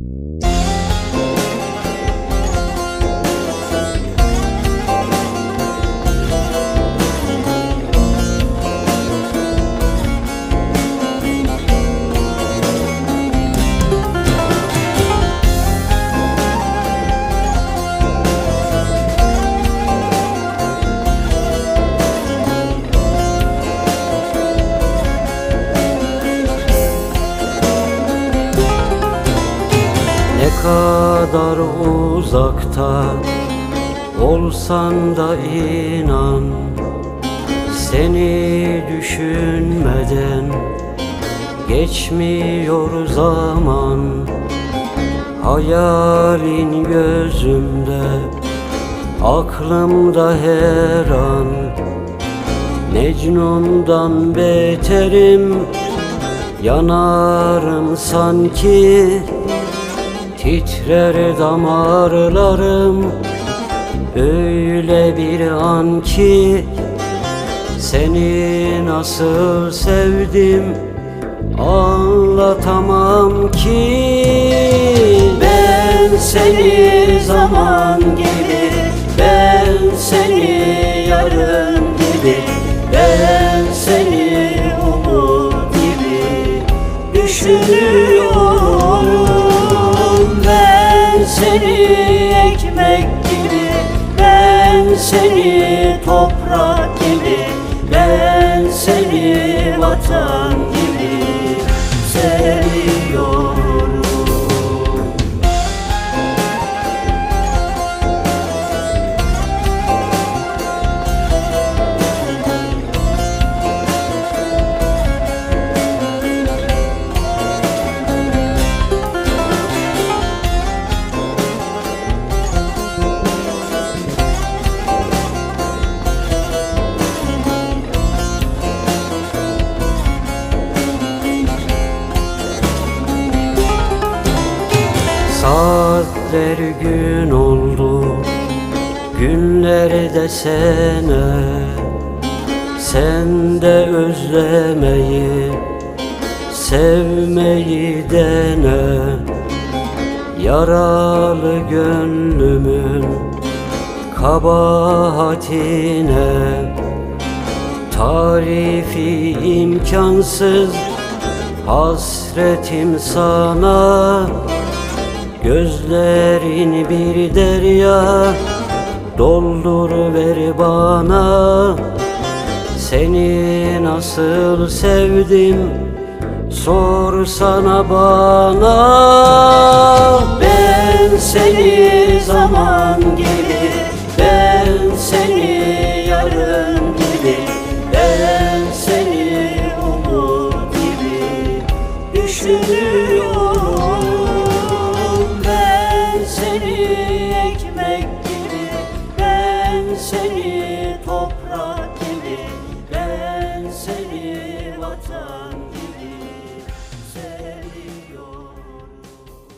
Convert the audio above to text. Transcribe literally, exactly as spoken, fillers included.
Ne kadar uzakta olsan da inan, seni düşünmeden geçmiyor zaman. Hayalin gözümde, aklımda her an. Mecnun'dan beterim, yanarım sanki. Titrer damarlarım öyle bir an ki, seni nasıl sevdim anlatamam ki. Ben seni zaman gibi, ben seni yarın gibi, ben seni umut gibi düşünüyorum. Ben seni ekmek gibi, ben seni toprak gibi, ben seni vatan gibi seviyorum. Saatler gün oldu, günler de sene. Sen de özlemeyi, sevmeyi dene. Yaralı gönlümün kabahatine, tarifi imkansız hasretim sana. Gözlerin bir derya, dolduruver bana. Seni nasıl sevdim sorsana bana.